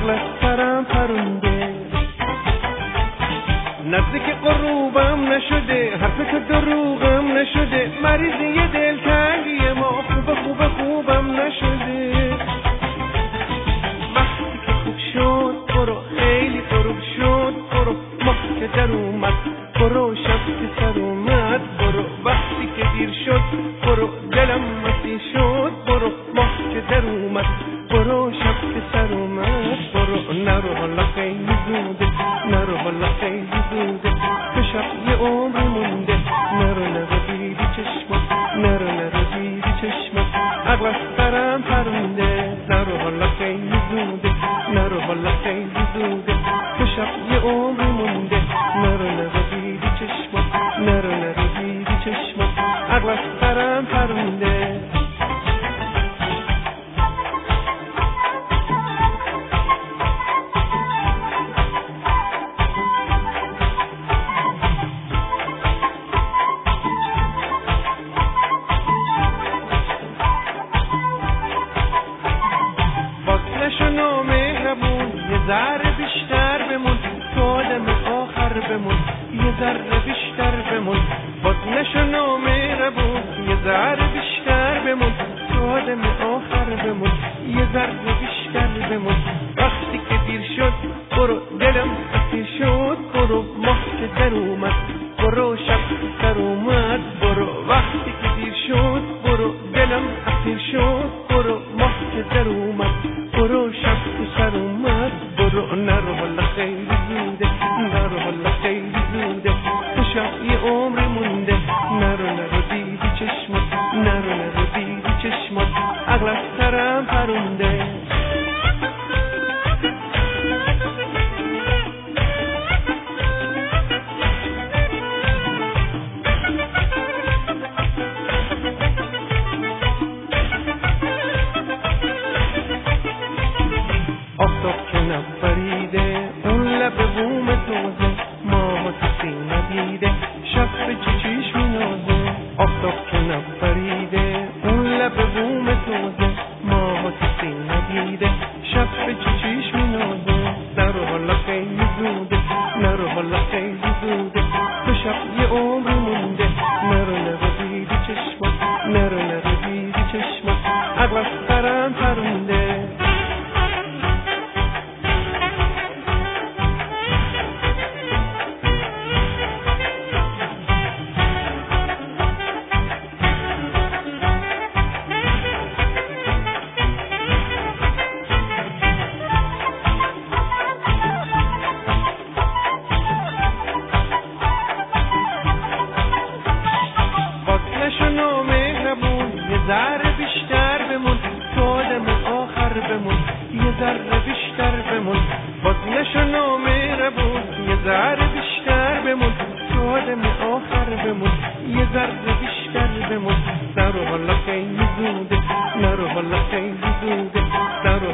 عقل از سرم پرونده، نزدیک غروبم نشده، حرف تو دروغم نشده، مریضی دلتنگی ما خوبم نشده. وقتی که خوب شد برو، خیلی غروب شد برو، ماه که در اومد برو، شب که سر اومد برو، وقتی که دیر شد برو، دلم مسیح شد برو، ماه که در اومد برو، شب که سر اومد برو. نرو حالا خیلی زوده، نرو حالا خیلی زوده، تو شب یه عمر مونده، نرو دیدی چشمات، نرو دیدی چشمات، عقل از سرم پرونده. نرو حالا خیلی زوده، نرو حالا خیلی زوده، تو شب یه عمر مونده، نرو دیدی چشمات، نرو دیدی چشمات، عقل از سرم پرونده. نشنو مهربون، یه ذره بیشتر بمون، تو آدم آخر بمون، یه ذره بیشتر بمون. باز نشنو مهربون، یه ذره بیشتر بمون، تو آدم آخر بمون، یه ذره بیشتر بمون. وقتی که دیر شد برو، دلم اسیر شد برو، ماه که در اومد برو، شب که سر اومد برو، وقتی که دیر شد برو، دلم اسیر شد برو، ماه که در اومد برو، شب که سر اومد برو. نرو حالا خیلی زوده، نرو حالا خیلی زوده، تو شب یه عمر مونده، نرو دیدی چشمات، نرو دیدی چشمات، عقل از سرم پرونده. آفتاب که نپریده، اون لب بوم تازه، ماه تو سینه دیده، شب به چیچیش مینازه. آفتاب که نپریده، اون لب بوم تازه، ماه تو سینه دیده، شب به چیچیش مینازه. نرو حالا خیلی زوده، نرو حالا خیلی زوده، تو شب یه عمر مونده، نرو دیدی چشمات، نرو دیدی چشمات، عقل از سرم پرونده. نشنو مهربون، یه ذره بیشتر بمون، تو آدم آخر بمون، یه ذره بیشتر بمون. باز نشنو مهربون، یه ذره بیشتر بمون، تو آدم آخر بمون، یه ذره بیشتر بمون. نرو حالا خیلی زوده، نرو حالا خیلی زوده، نرو